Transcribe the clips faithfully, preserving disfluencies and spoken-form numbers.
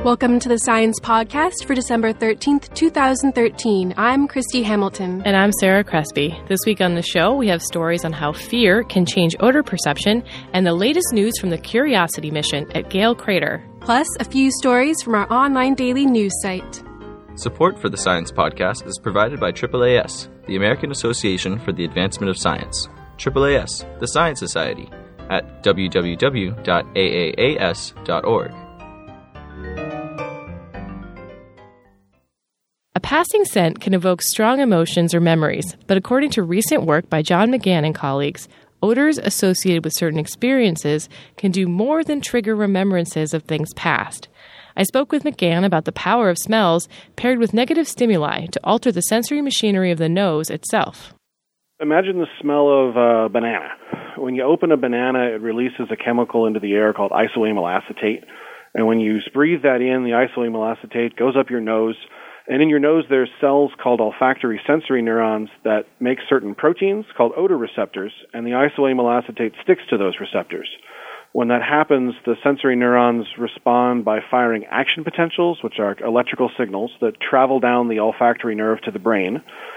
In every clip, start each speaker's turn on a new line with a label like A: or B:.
A: Welcome to the Science Podcast for December thirteenth, twenty thirteen. I'm Christy Hamilton.
B: And I'm Sarah Crespi. This week on the show, we have stories on how fear can change odor perception and the latest news from the Curiosity mission at Gale Crater.
A: Plus, a few stories from our online daily news site.
C: Support for the Science Podcast is provided by triple A S, the American Association for the Advancement of Science. triple A S, the Science Society, at w w w dot a a a s dot org.
B: A passing scent can evoke strong emotions or memories, but according to recent work by John McGann and colleagues, odors associated with certain experiences can do more than trigger remembrances of things past. I spoke with McGann about the power of smells paired with negative stimuli to alter the sensory machinery of the nose itself.
D: Imagine the smell of a banana. When you open a banana, it releases a chemical into the air called isoamyl acetate. And when you breathe that in, the isoamyl acetate goes up your nose. And in your nose, there's cells called olfactory sensory neurons that make certain proteins called odor receptors, and the isoamyl acetate sticks to those receptors. When that happens, the sensory neurons respond by firing action potentials, which are electrical signals that travel down the olfactory nerve to the brain.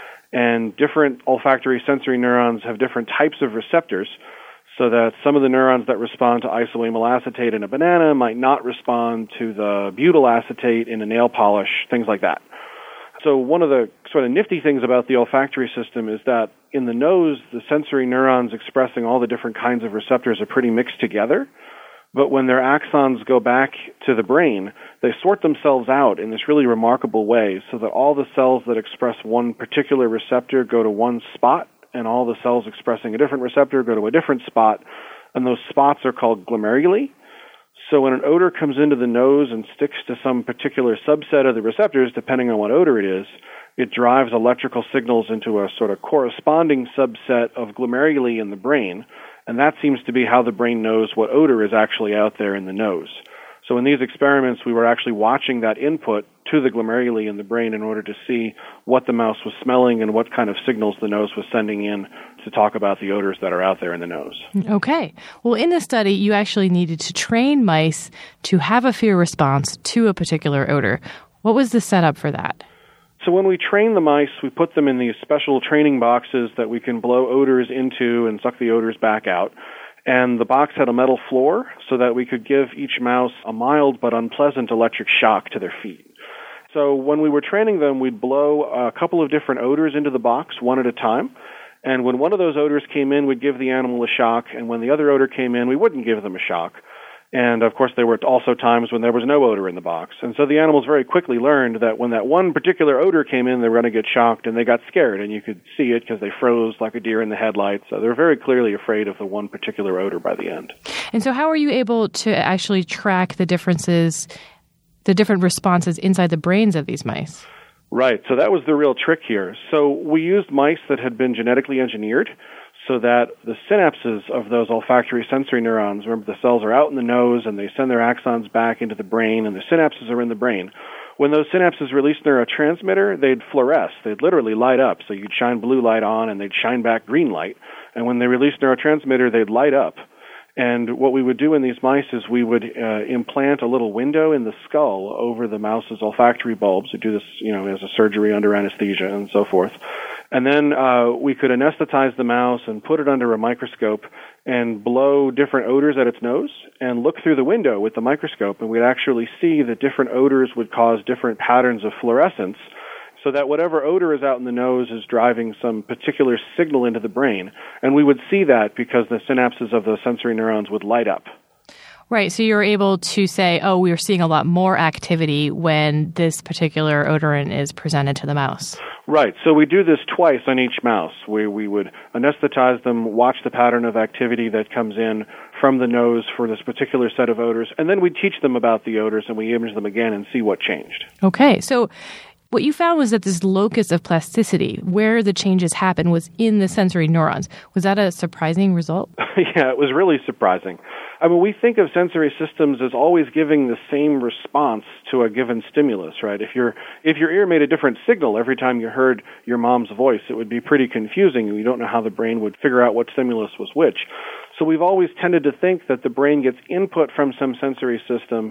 D: And different olfactory sensory neurons have different types of receptors, so that some of the neurons that respond to isoamyl acetate in a banana might not respond to the butyl acetate in a nail polish, things like that. So one of the sort of nifty things about the olfactory system is that in the nose, the sensory neurons expressing all the different kinds of receptors are pretty mixed together. But when their axons go back to the brain, they sort themselves out in this really remarkable way so that all the cells that express one particular receptor go to one spot, and all the cells expressing a different receptor go to a different spot, and those spots are called glomeruli. So when an odor comes into the nose and sticks to some particular subset of the receptors, depending on what odor it is, it drives electrical signals into a sort of corresponding subset of glomeruli in the brain, and that seems to be how the brain knows what odor is actually out there in the nose. So in these experiments, we were actually watching that input to the glomeruli in the brain in order to see what the mouse was smelling and what kind of signals the nose was sending in to talk about the odors that are out there in the nose.
B: Okay. Well, in the study, you actually needed to train mice to have a fear response to a particular odor. What was the setup for that?
D: So when we train the mice, we put them in these special training boxes that we can blow odors into and suck the odors back out. And the box had a metal floor so that we could give each mouse a mild but unpleasant electric shock to their feet. So when we were training them, we'd blow a couple of different odors into the box, one at a time. And when one of those odors came in, we'd give the animal a shock. And when the other odor came in, we wouldn't give them a shock. And, of course, there were also times when there was no odor in the box. And so the animals very quickly learned that when that one particular odor came in, they were going to get shocked, and they got scared. And you could see it because they froze like a deer in the headlights. So they were very clearly afraid of the one particular odor by the end.
B: And so how were you able to actually track the differences, the different responses inside the brains of these mice?
D: Right. So that was the real trick here. So we used mice that had been genetically engineered, so that the synapses of those olfactory sensory neurons, remember the cells are out in the nose and they send their axons back into the brain, and the synapses are in the brain. When those synapses release neurotransmitter, they'd fluoresce. They'd literally light up. So you'd shine blue light on and they'd shine back green light. And when they release neurotransmitter, they'd light up. And what we would do in these mice is we would uh, implant a little window in the skull over the mouse's olfactory bulbs. We do this, you know, as a surgery under anesthesia and so forth. And then uh, we could anesthetize the mouse and put it under a microscope and blow different odors at its nose and look through the window with the microscope, and we'd actually see that different odors would cause different patterns of fluorescence, so that whatever odor is out in the nose is driving some particular signal into the brain. And we would see that because the synapses of the sensory neurons would light up.
B: Right. So you're able to say, oh, we're seeing a lot more activity when this particular odorant is presented to the mouse.
D: Right. So we do this twice on each mouse, where we would anesthetize them, watch the pattern of activity that comes in from the nose for this particular set of odors, and then we teach them about the odors and we image them again and see what changed.
B: Okay. So what you found was that this locus of plasticity, where the changes happen, was in the sensory neurons. Was that a surprising result?
D: Yeah, it was really surprising. I mean, we think of sensory systems as always giving the same response to a given stimulus, right? If your if your ear made a different signal every time you heard your mom's voice, it would be pretty confusing. You don't know how the brain would figure out what stimulus was which. So we've always tended to think that the brain gets input from some sensory system,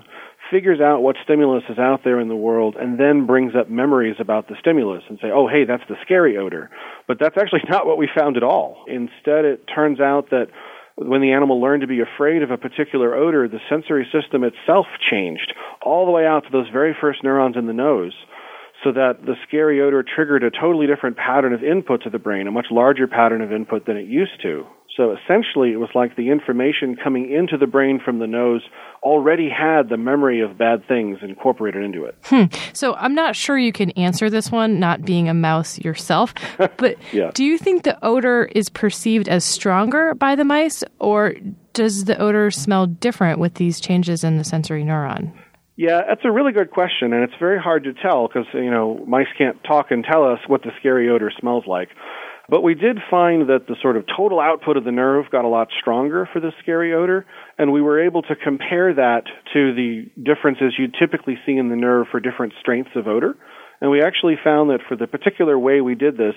D: figures out what stimulus is out there in the world, and then brings up memories about the stimulus and say, oh, hey, that's the scary odor. But that's actually not what we found at all. Instead, it turns out that when the animal learned to be afraid of a particular odor, the sensory system itself changed all the way out to those very first neurons in the nose, so that the scary odor triggered a totally different pattern of input to the brain, a much larger pattern of input than it used to. So essentially, it was like the information coming into the brain from the nose already had the memory of bad things incorporated into it.
B: Hmm. So I'm not sure you can answer this one, not being a mouse yourself, but
D: yeah.
B: Do you think the odor is perceived as stronger by the mice, or does the odor smell different with these changes in the sensory neuron?
D: Yeah, that's a really good question, and it's very hard to tell because, you know, mice can't talk and tell us what the scary odor smells like. But we did find that the sort of total output of the nerve got a lot stronger for the scary odor, and we were able to compare that to the differences you'd typically see in the nerve for different strengths of odor. And we actually found that for the particular way we did this,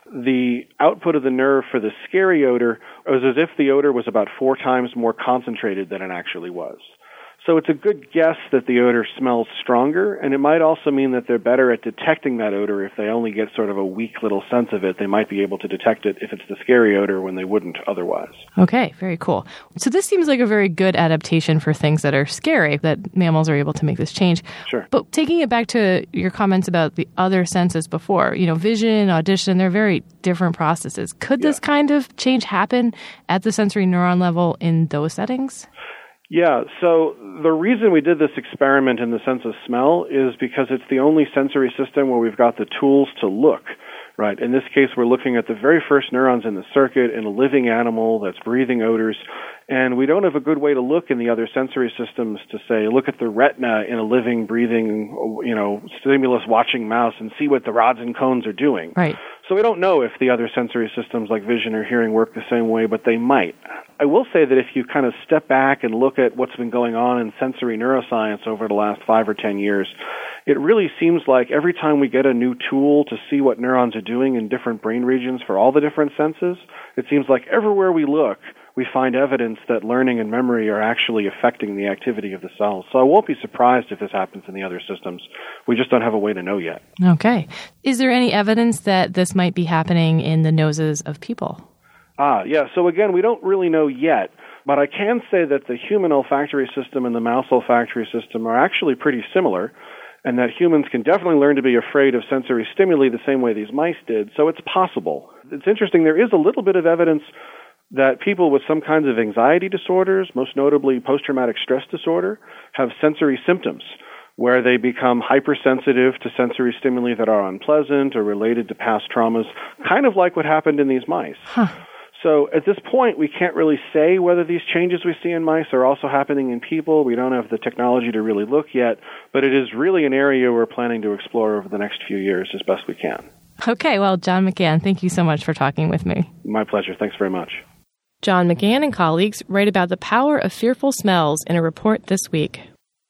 D: the output of the nerve for the scary odor was as if the odor was about four times more concentrated than it actually was. So it's a good guess that the odor smells stronger, and it might also mean that they're better at detecting that odor. If they only get sort of a weak little sense of it, they might be able to detect it if it's the scary odor when they wouldn't otherwise.
B: Okay, very cool. So this seems like a very good adaptation for things that are scary, that mammals are able to make this change.
D: Sure.
B: But taking it back to your comments about the other senses before, you know, vision, audition, they're very different processes. Could this yeah. kind of change happen at the sensory neuron level in those settings?
D: Yeah, so the reason we did this experiment in the sense of smell is because it's the only sensory system where we've got the tools to look, right? In this case, we're looking at the very first neurons in the circuit in a living animal that's breathing odors, and we don't have a good way to look in the other sensory systems to say, look at the retina in a living, breathing, you know, stimulus-watching mouse and see what the rods and cones are doing.
B: Right.
D: So we don't know if the other sensory systems like vision or hearing work the same way, but they might. I will say that if you kind of step back and look at what's been going on in sensory neuroscience over the last five or ten years, it really seems like every time we get a new tool to see what neurons are doing in different brain regions for all the different senses, it seems like everywhere we look, we find evidence that learning and memory are actually affecting the activity of the cells. So I won't be surprised if this happens in the other systems. We just don't have a way to know yet.
B: Okay. Is there any evidence that this might be happening in the noses of people?
D: Ah, yeah. So again, we don't really know yet, but I can say that the human olfactory system and the mouse olfactory system are actually pretty similar, and that humans can definitely learn to be afraid of sensory stimuli the same way these mice did. So it's possible. It's interesting. There is a little bit of evidence that people with some kinds of anxiety disorders, most notably post-traumatic stress disorder, have sensory symptoms where they become hypersensitive to sensory stimuli that are unpleasant or related to past traumas, kind of like what happened in these mice.
B: Huh.
D: So at this point, we can't really say whether these changes we see in mice are also happening in people. We don't have the technology to really look yet, but it is really an area we're planning to explore over the next few years as best we can.
B: Okay, well, John McGann, thank you so much for talking with me.
D: My pleasure. Thanks very much.
B: John McGann and colleagues write about the power of fearful smells in a report this week.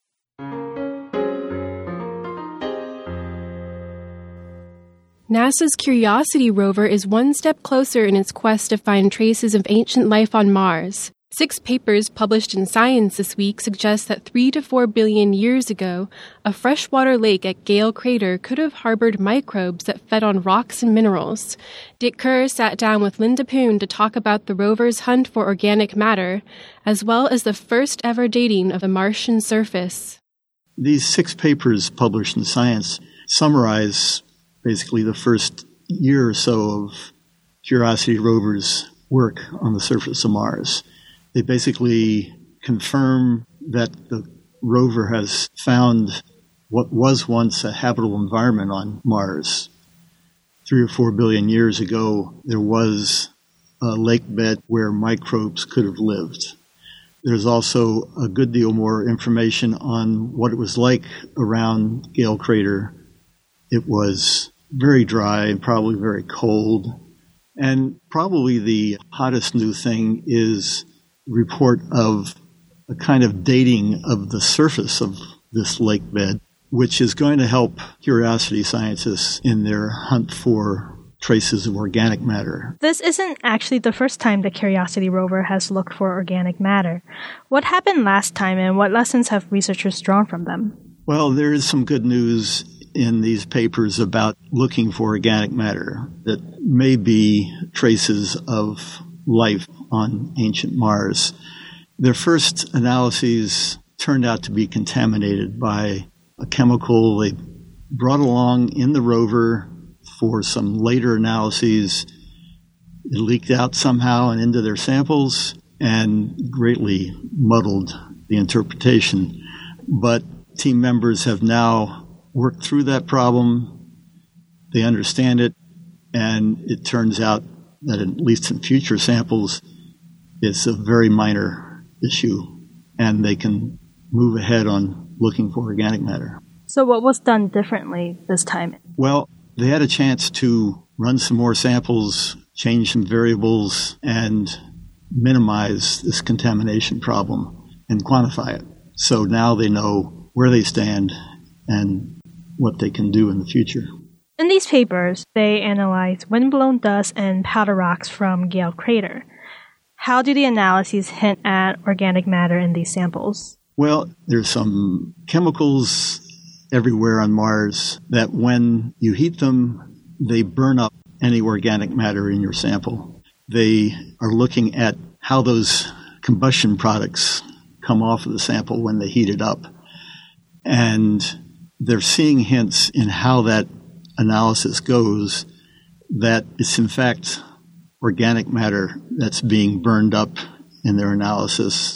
A: NASA's Curiosity rover is one step closer in its quest to find traces of ancient life on Mars. Six papers published in Science this week suggest that three to four billion years ago, a freshwater lake at Gale Crater could have harbored microbes that fed on rocks and minerals. Dick Kerr sat down with Linda Poon to talk about the rover's hunt for organic matter, as well as the first ever dating of the Martian surface.
E: These six papers published in Science summarize basically the first year or so of Curiosity rover's work on the surface of Mars. They basically confirm that the rover has found what was once a habitable environment on Mars. Three or four billion years ago, there was a lake bed where microbes could have lived. There's also a good deal more information on what it was like around Gale Crater. It was very dry and probably very cold. And probably the hottest new thing is report of a kind of dating of the surface of this lake bed, which is going to help Curiosity scientists in their hunt for traces of organic matter.
F: This isn't actually the first time the Curiosity rover has looked for organic matter. What happened last time, and what lessons have researchers drawn from them?
E: Well, there is some good news in these papers about looking for organic matter that may be traces of life on ancient Mars. Their first analyses turned out to be contaminated by a chemical they brought along in the rover for some later analyses. It leaked out somehow and into their samples and greatly muddled the interpretation. But team members have now worked through that problem. They understand it, and it turns out that at least in future samples, it's a very minor issue, and they can move ahead on looking for organic matter.
F: So what was done differently this time?
E: Well, they had a chance to run some more samples, change some variables, and minimize this contamination problem and quantify it. So now they know where they stand and what they can do in the future.
F: In these papers, they analyze windblown dust and powder rocks from Gale Crater. How do the analyses hint at organic matter in these samples?
E: Well, there's some chemicals everywhere on Mars that when you heat them, they burn up any organic matter in your sample. They are looking at how those combustion products come off of the sample when they heat it up. And they're seeing hints in how that analysis goes that it's in fact organic matter that's being burned up in their analysis.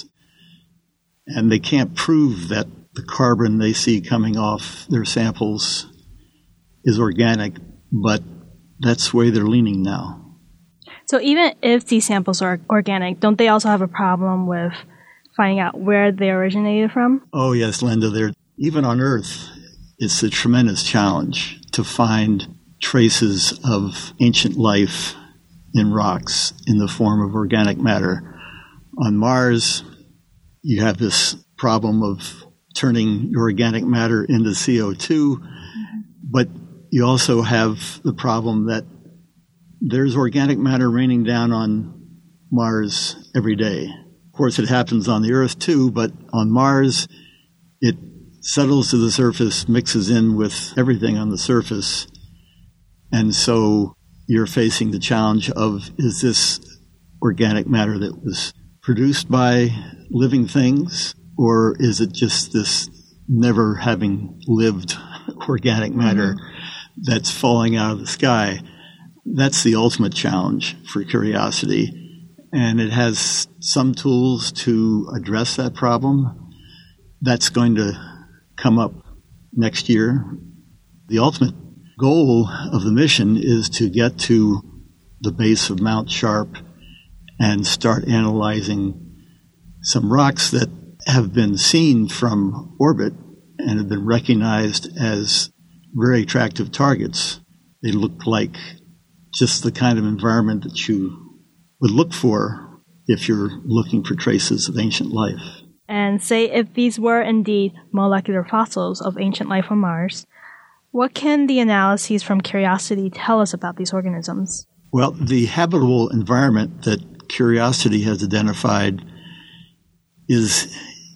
E: And they can't prove that the carbon they see coming off their samples is organic, but that's the way they're leaning now.
F: So even if these samples are organic, don't they also have a problem with finding out where they originated from?
E: Oh, yes, Linda. They're, even on Earth, it's a tremendous challenge to find traces of ancient life in rocks in the form of organic matter. On Mars, you have this problem of turning your organic matter into C O two, mm-hmm. but you also have the problem that there's organic matter raining down on Mars every day. Of course, it happens on the Earth too, but on Mars, it settles to the surface, mixes in with everything on the surface, and so you're facing the challenge of, is this organic matter that was produced by living things, or is it just this never having lived organic matter mm-hmm. that's falling out of the sky? That's the ultimate challenge for Curiosity, and it has some tools to address that problem. That's going to come up next year. The ultimate goal of the mission is to get to the base of Mount Sharp and start analyzing some rocks that have been seen from orbit and have been recognized as very attractive targets. They look like just the kind of environment that you would look for if you're looking for traces of ancient life.
F: And say if these were indeed molecular fossils of ancient life on Mars, what can the analyses from Curiosity tell us about these organisms?
E: Well, the habitable environment that Curiosity has identified is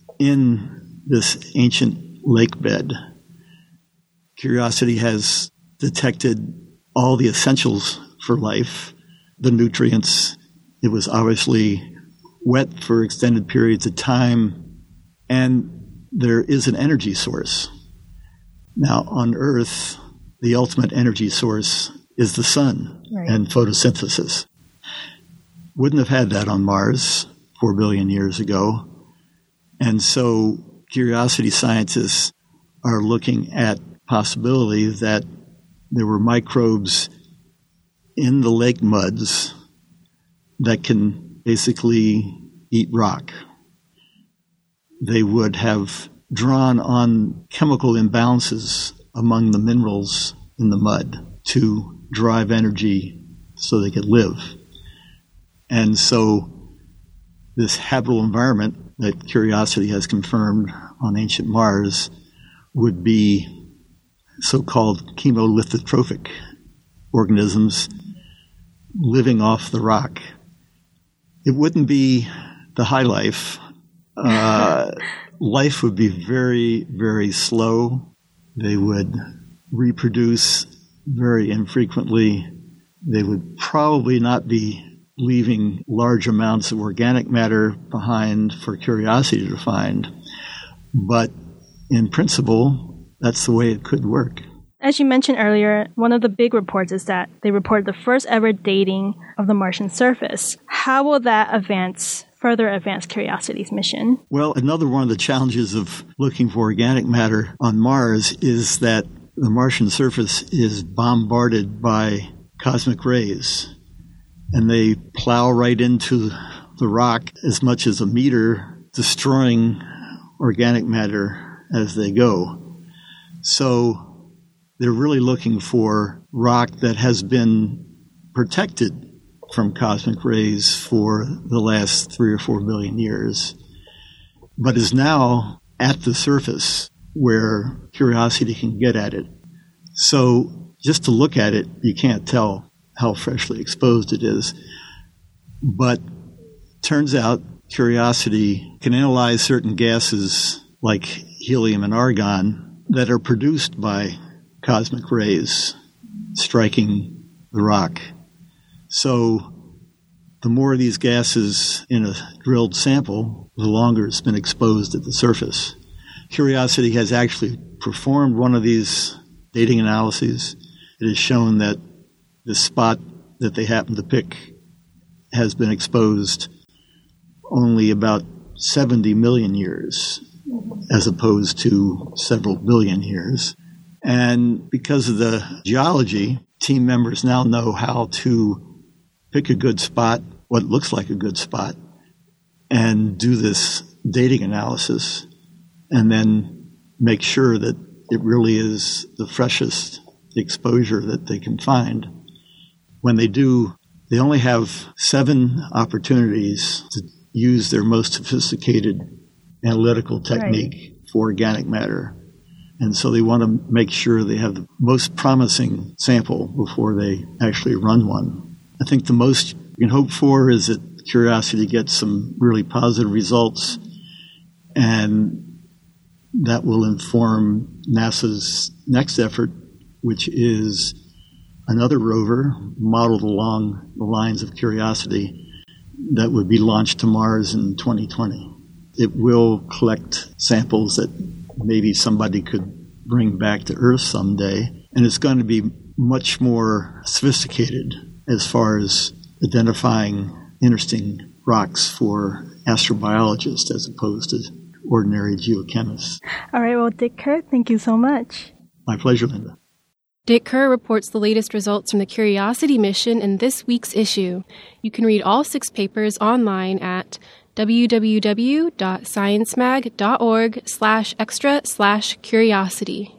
E: in this ancient lake bed. Curiosity has detected all the essentials for life, the nutrients. It was obviously wet for extended periods of time, and there is an energy source. Now, on Earth, the ultimate energy source is the sun right. and photosynthesis. Wouldn't have had that on Mars four billion years ago. And so Curiosity scientists are looking at possibility that there were microbes in the lake muds that can basically eat rock. They would have drawn on chemical imbalances among the minerals in the mud to drive energy so they could live. And so this habitable environment that Curiosity has confirmed on ancient Mars would be so-called chemolithotrophic organisms living off the rock. It wouldn't be the high life. Uh, life would be very, very slow. They would reproduce very infrequently. They would probably not be leaving large amounts of organic matter behind for curiosity to find. But in principle, that's the way it could work.
F: As you mentioned earlier, one of the big reports is that they reported the first ever dating of the Martian surface. How will that advance, further advance Curiosity's mission?
E: Well, another one of the challenges of looking for organic matter on Mars is that the Martian surface is bombarded by cosmic rays, and they plow right into the rock as much as a meter, destroying organic matter as they go. So they're really looking for rock that has been protected from cosmic rays for the last three or four billion years, but is now at the surface where Curiosity can get at it. So just to look at it, you can't tell how freshly exposed it is. But turns out Curiosity can analyze certain gases like helium and argon that are produced by cosmic rays striking the rock. So the more of these gases in a drilled sample, the longer it's been exposed at the surface. Curiosity has actually performed one of these dating analyses. It has shown that the spot that they happen to pick has been exposed only about seventy million years, as opposed to several billion years. And because of the geology, team members now know how to pick a good spot, what looks like a good spot, and do this dating analysis, and then make sure that it really is the freshest exposure that they can find. When they do, they only have seven opportunities to use their most sophisticated analytical technique right. for organic matter. And so they want to make sure they have the most promising sample before they actually run one. I think the most you can hope for is that Curiosity gets some really positive results, and that will inform NASA's next effort, which is another rover modeled along the lines of Curiosity that would be launched to Mars in twenty twenty. It will collect samples that maybe somebody could bring back to Earth someday, and it's going to be much more sophisticated as far as identifying interesting rocks for astrobiologists as opposed to ordinary geochemists.
F: All right, well, Dick Kerr, thank you so much.
E: My pleasure, Linda.
A: Dick Kerr reports the latest results from the Curiosity mission in this week's issue. You can read all six papers online at www.sciencemag.org slash extra slash curiosity.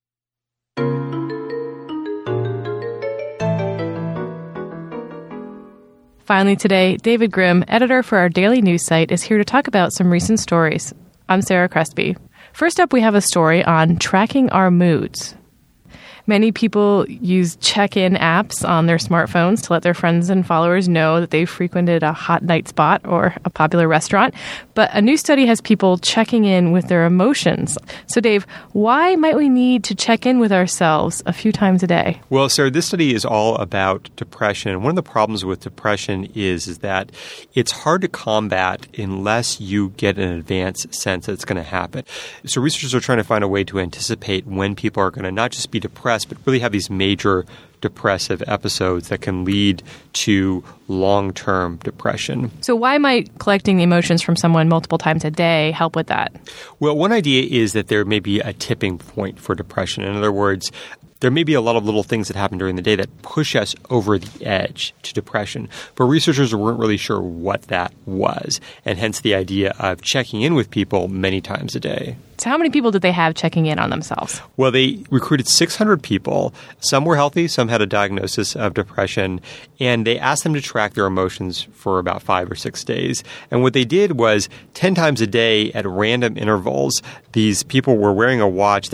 B: Finally today, David Grimm, editor for our daily news site, is here to talk about some recent stories. I'm Sarah Crespi. First up, we have a story on tracking our moods. Many people use check-in apps on their smartphones to let their friends and followers know that they've frequented a hot night spot or a popular restaurant. But a new study has people checking in with their emotions. So, Dave, why might we need to check in with ourselves a few times a day?
G: Well, Sarah, this study is all about depression. One of the problems with depression is, is that it's hard to combat unless you get an advanced sense that it's going to happen. So researchers are trying to find a way to anticipate when people are going to not just be depressed, but really have these major depressive episodes that can lead to long-term depression.
B: So why might collecting the emotions from someone multiple times a day help with that?
G: Well, one idea is that there may be a tipping point for depression. In other words, there may be a lot of little things that happen during the day that push us over the edge to depression, but researchers weren't really sure what that was, and hence the idea of checking in with people many times a day.
B: So how many people did they have checking in on themselves?
G: Well, they recruited six hundred people. Some were healthy, some had a diagnosis of depression, and they asked them to track their emotions for about five or six days. And what they did was ten times a day at random intervals, these people were wearing a watch that would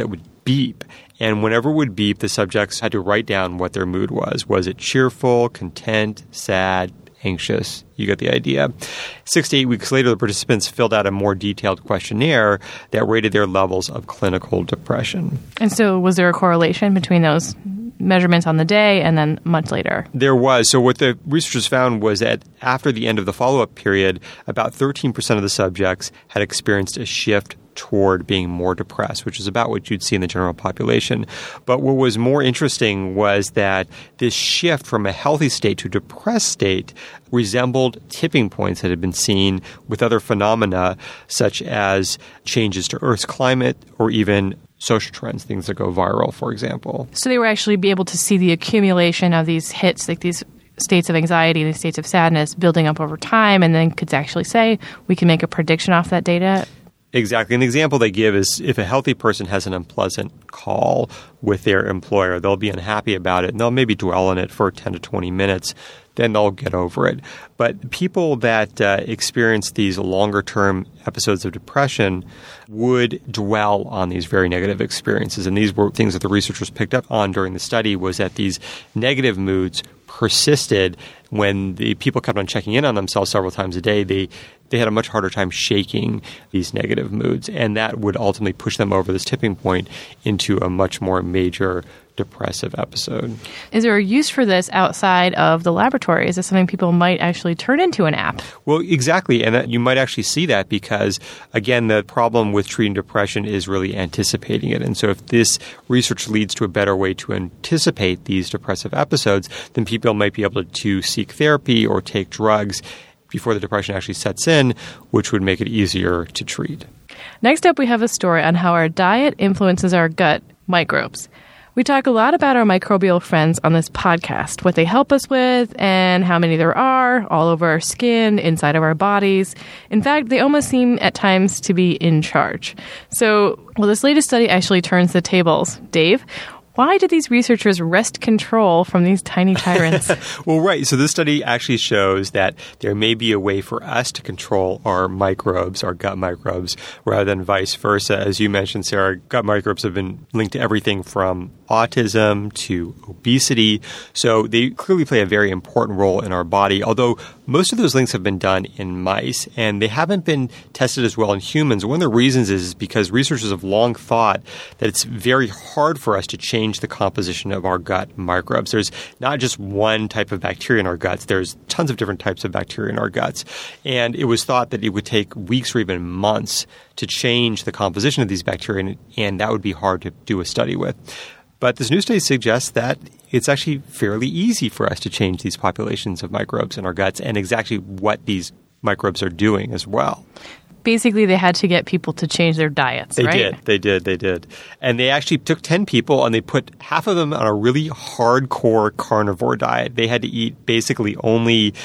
G: beep. And whenever it would beep, the subjects had to write down what their mood was. Was it cheerful, content, sad, anxious? You get the idea. Six to eight weeks later, the participants filled out a more detailed questionnaire that rated their levels of clinical depression.
B: And so was there a correlation between those measurements on the day and then much later?
G: There was. So what the researchers found was that after the end of the follow-up period, about thirteen percent of the subjects had experienced a shift toward being more depressed, which is about what you'd see in the general population. But what was more interesting was that this shift from a healthy state to a depressed state resembled tipping points that had been seen with other phenomena, such as changes to Earth's climate or even social trends, things that go viral, for example.
B: So they were actually be able to see the accumulation of these hits, like these states of anxiety, these states of sadness building up over time, and then could actually say, we can make a prediction off that data?
G: Exactly. An example they give is if a healthy person has an unpleasant call with their employer, they'll be unhappy about it, and they'll maybe dwell on it for ten to twenty minutes. Then they'll get over it. But people that uh, experience these longer-term episodes of depression would dwell on these very negative experiences. And these were things that the researchers picked up on during the study, was that these negative moods persisted when the people kept on checking in on themselves several times a day. They they had a much harder time shaking these negative moods, and that would ultimately push them over this tipping point into a much more major depressive episode.
B: Is there a use for this outside of the laboratory? Is this something people might actually turn into an app?
G: Well, exactly. And that, you might actually see that because, again, the problem with treating depression is really anticipating it. And so if this research leads to a better way to anticipate these depressive episodes, then people might be able to seek therapy or take drugs before the depression actually sets in, which would make it easier to treat.
B: Next up, we have a story on how our diet influences our gut microbes. We talk a lot about our microbial friends on this podcast, what they help us with, and how many there are all over our skin, inside of our bodies. In fact, they almost seem at times to be in charge. So, well, this latest study actually turns the tables. Dave, why did these researchers wrest control from these tiny tyrants?
G: Well, right. So this study actually shows that there may be a way for us to control our microbes, our gut microbes, rather than vice versa. As you mentioned, Sarah, gut microbes have been linked to everything from autism to obesity. So they clearly play a very important role in our body, although most of those links have been done in mice, and they haven't been tested as well in humans. One of the reasons is because researchers have long thought that it's very hard for us to change the composition of our gut microbes. There's not just one type of bacteria in our guts. There's tons of different types of bacteria in our guts. And it was thought that it would take weeks or even months to change the composition of these bacteria, and that would be hard to do a study with. But this new study suggests that it's actually fairly easy for us to change these populations of microbes in our guts and exactly what these microbes are doing as well.
B: Basically, they had to get people to change their diets,
G: they
B: right?
G: They did. They did. They did. And they actually took ten people and they put half of them on a really hardcore carnivore diet. They had to eat basically only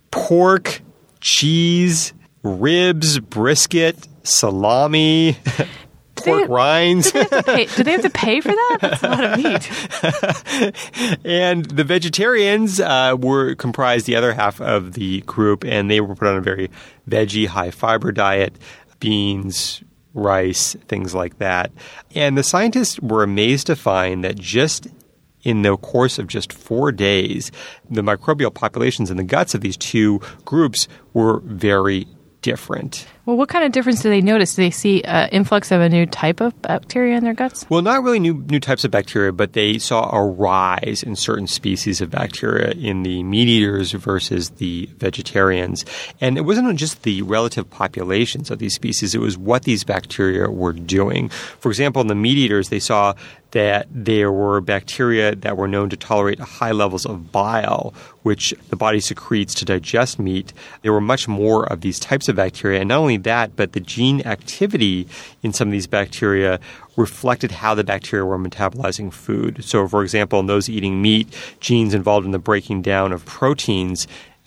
G: pork, cheese, ribs, brisket, salami, pork
B: they,
G: rinds.
B: Do they, have to pay, do they have to pay for that? That's a lot of meat.
G: And the vegetarians uh, were comprised the other half of the group, and they were put on a very veggie, high-fiber diet, beans, rice, things like that. And the scientists were amazed to find that just in the course of just four days, the microbial populations in the guts of these two groups were very different.
B: Well, what kind of difference do they notice? Do they see an influx of a new type of bacteria in their guts?
G: Well, not really new new types of bacteria, but they saw a rise in certain species of bacteria in the meat eaters versus the vegetarians. And it wasn't just the relative populations of these species, it was what these bacteria were doing. For example, in the meat eaters, they saw that there were bacteria that were known to tolerate high levels of bile, which the body secretes to digest meat. There were much more of these types of bacteria. And not only that, but the gene activity in some of these bacteria reflected how the bacteria were metabolizing food. So, for example, in those eating meat, genes involved in the breaking down of proteins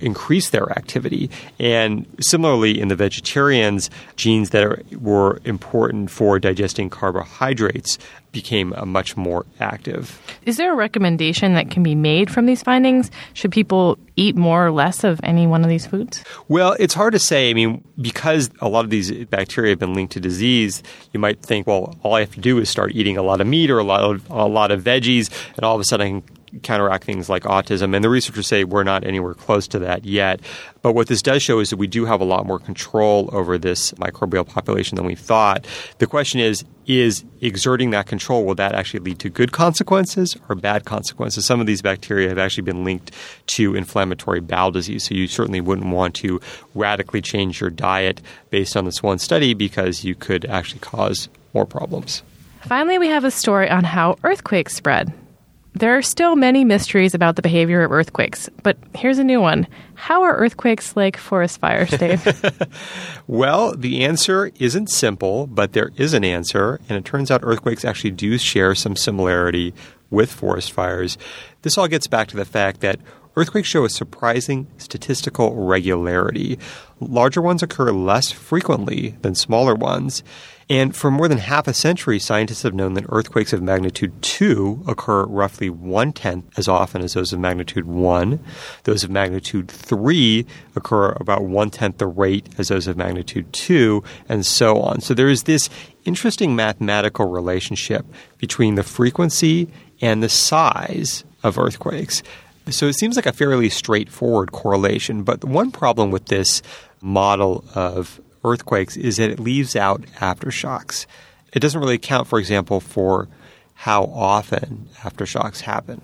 G: increase their activity. And similarly, in the vegetarians, genes that are, were important for digesting carbohydrates became uh, much more active.
B: Is there a recommendation that can be made from these findings? Should people eat more or less of any one of these foods?
G: Well, it's hard to say. I mean, because a lot of these bacteria have been linked to disease, you might think, well, all I have to do is start eating a lot of meat or a lot of, a lot of veggies, and all of a sudden I can counteract things like autism. And the researchers say we're not anywhere close to that yet. But what this does show is that we do have a lot more control over this microbial population than we thought. The question is, is exerting that control, will that actually lead to good consequences or bad consequences? Some of these bacteria have actually been linked to inflammatory bowel disease. So you certainly wouldn't want to radically change your diet based on this one study because you could actually cause more problems.
B: Finally, we have a story on how earthquakes spread. There are still many mysteries about the behavior of earthquakes, but here's a new one. How are earthquakes like forest fires, Dave?
G: Well, the answer isn't simple, but there is an answer, and it turns out earthquakes actually do share some similarity with forest fires. This all gets back to the fact that earthquakes show a surprising statistical regularity. Larger ones occur less frequently than smaller ones. And for more than half a century, scientists have known that earthquakes of magnitude two occur roughly one-tenth as often as those of magnitude one. Those of magnitude three occur about one-tenth the rate as those of magnitude two, and so on. So there is this interesting mathematical relationship between the frequency and the size of earthquakes. So it seems like a fairly straightforward correlation. But the one problem with this model of earthquakes is that it leaves out aftershocks. It doesn't really account, for example, for how often aftershocks happen.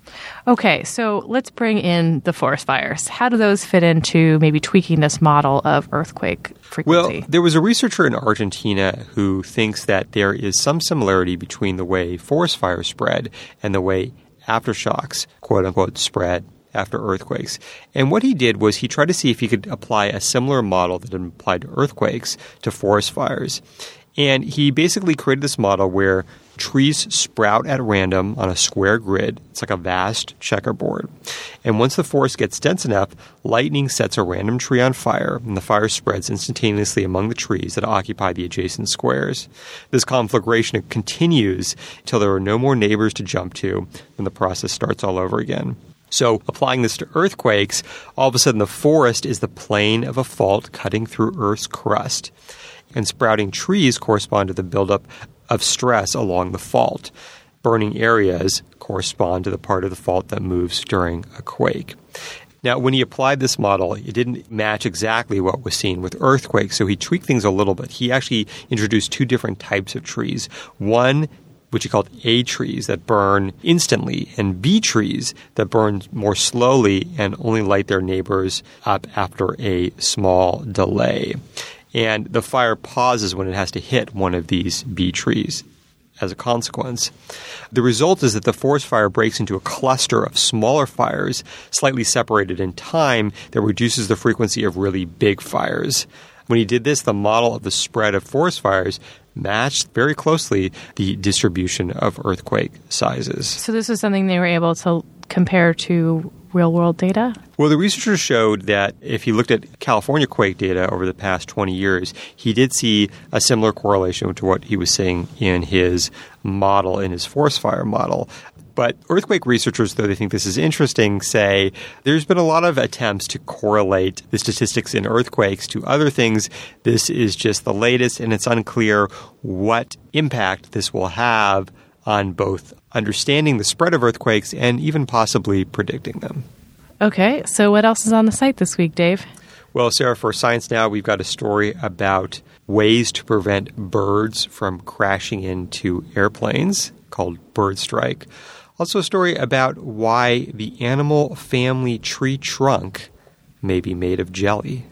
B: Okay, so let's bring in the forest fires. How do those fit into maybe tweaking this model of earthquake frequency?
G: Well, there was a researcher in Argentina who thinks that there is some similarity between the way forest fires spread and the way aftershocks, quote-unquote, spread after earthquakes. And what he did was he tried to see if he could apply a similar model that had applied to earthquakes to forest fires. And he basically created this model where trees sprout at random on a square grid. It's like a vast checkerboard. And once the forest gets dense enough, lightning sets a random tree on fire, and the fire spreads instantaneously among the trees that occupy the adjacent squares. This conflagration continues until there are no more neighbors to jump to, and the process starts all over again. So applying this to earthquakes, all of a sudden the forest is the plane of a fault cutting through Earth's crust. And sprouting trees correspond to the buildup of stress along the fault. Burning areas correspond to the part of the fault that moves during a quake. Now, when he applied this model, it didn't match exactly what was seen with earthquakes, so he tweaked things a little bit. He actually introduced two different types of trees. One, which he called A trees that burn instantly, and B trees that burn more slowly and only light their neighbors up after a small delay. And the fire pauses when it has to hit one of these B trees as a consequence. The result is that the forest fire breaks into a cluster of smaller fires, slightly separated in time, that reduces the frequency of really big fires. When he did this, the model of the spread of forest fires matched very closely the distribution of earthquake sizes.
B: So this is something they were able to compare to real-world data?
G: Well, the researchers showed that if he looked at California quake data over the past twenty years, he did see a similar correlation to what he was seeing in his model, in his forest fire model. But earthquake researchers, though they think this is interesting, say there's been a lot of attempts to correlate the statistics in earthquakes to other things. This is just the latest, and it's unclear what impact this will have on both understanding the spread of earthquakes and even possibly predicting them.
B: Okay, so what else is on the site this week, Dave?
G: Well, Sarah, for Science Now, we've got a story about ways to prevent birds from crashing into airplanes called Bird Strike. Also a story about why the animal family tree trunk may be made of jelly.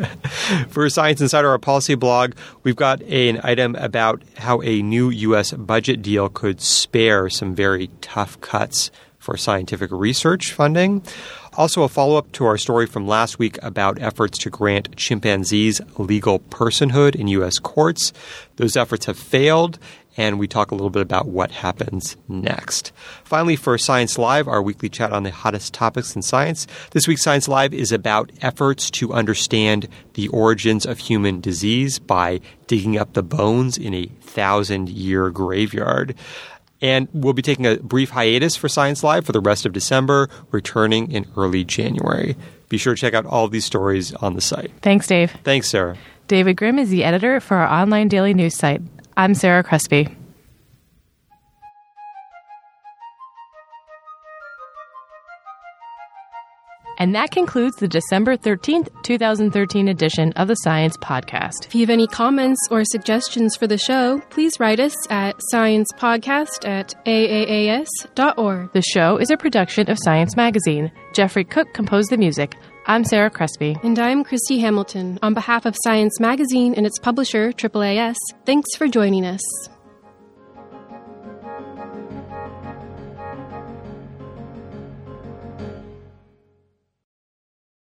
G: For Science Insider, our policy blog, we've got a, an item about how a new U S budget deal could spare some very tough cuts for scientific research funding. Also, a follow-up to our story from last week about efforts to grant chimpanzees legal personhood in U S courts. Those efforts have failed, and we talk a little bit about what happens next. Finally, for Science Live, our weekly chat on the hottest topics in science, this week's Science Live is about efforts to understand the origins of human disease by digging up the bones in a thousand-year graveyard. And we'll be taking a brief hiatus for Science Live for the rest of December, returning in early January. Be sure to check out all of these stories on the site.
B: Thanks, Dave.
G: Thanks, Sarah.
B: David Grimm is the editor for our online daily news site. I'm Sarah Crespi. And that concludes the December thirteenth, twenty thirteen edition of the Science Podcast.
A: If you have any comments or suggestions for the show, please write us at sciencepodcast at a a a s dot org.
B: The show is a production of Science Magazine. Jeffrey Cook composed the music. I'm Sarah Crespi.
A: And I'm Christy Hamilton. On behalf of Science Magazine and its publisher, triple A S, thanks for joining us.